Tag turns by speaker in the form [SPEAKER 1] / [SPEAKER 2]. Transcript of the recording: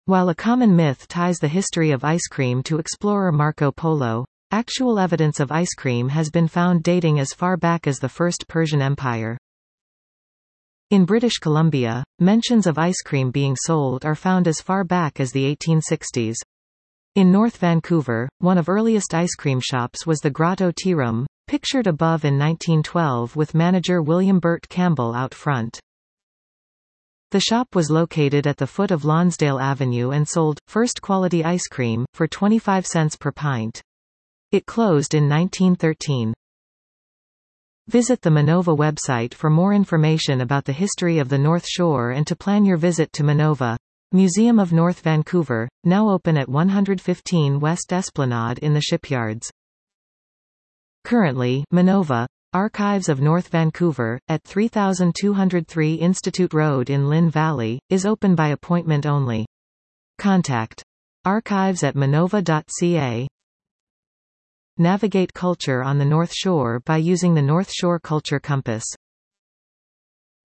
[SPEAKER 1] While a common myth ties the history of ice cream to explorer Marco Polo, actual evidence of ice cream has been found dating as far back as the First Persian Empire. In British Columbia, mentions of ice cream being sold are found as far back as the 1860s. In North Vancouver, one of earliest ice cream shops was the Grotto Tea Room, pictured above in 1912 with manager William Burt Campbell out front. The shop was located at the foot of Lonsdale Avenue and sold first-quality ice cream, for 25 cents per pint. It closed in 1913. Visit the Minova website for more information about the history of the North Shore and to plan your visit to Minova. Museum of North Vancouver, now open at 115 West Esplanade in the Shipyards. Currently, Minova, Archives of North Vancouver, at 3203 Institute Road in Lynn Valley, is open by appointment only. Contact archives@minova.ca. Navigate culture on the North Shore by using the North Shore Culture Compass.